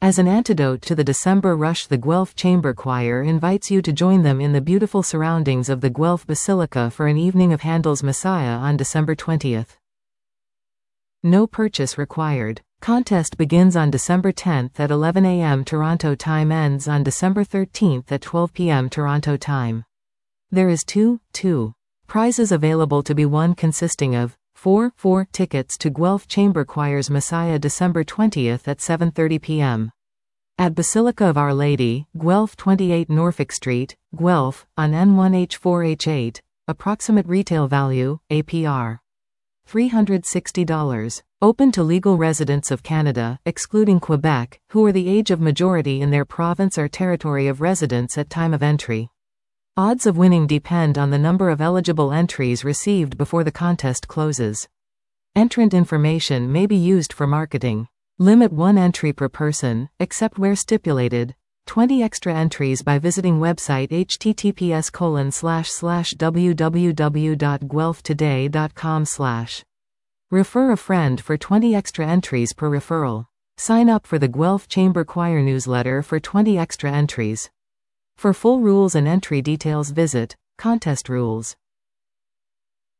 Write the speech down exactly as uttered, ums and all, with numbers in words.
As an antidote to the December rush, the Guelph Chamber Choir invites you to join them in the beautiful surroundings of the Guelph Basilica for an evening of Handel's Messiah on December twentieth. No purchase required. Contest begins on December tenth at eleven a m Toronto time, ends on December thirteenth at twelve p m Toronto time. There is two, two prizes available to be won, consisting of four, four tickets to Guelph Chamber Choir's Messiah December twentieth at seven thirty p m at Basilica of Our Lady, Guelph, twenty-eight Norfolk Street, Guelph, on N one H four H eight. Approximate retail value, A P R, three hundred sixty dollars. Open to legal residents of Canada, excluding Quebec, who are the age of majority in their province or territory of residence at time of entry. Odds of winning depend on the number of eligible entries received before the contest closes. Entrant information may be used for marketing. Limit one entry per person, except where stipulated. twenty extra entries by visiting website h t t p s colon slash slash w w w dot guelph today dot com slash. Refer a friend for twenty extra entries per referral. Sign up for the Guelph Chamber Choir newsletter for twenty extra entries. For full rules and entry details, visit Contest Rules.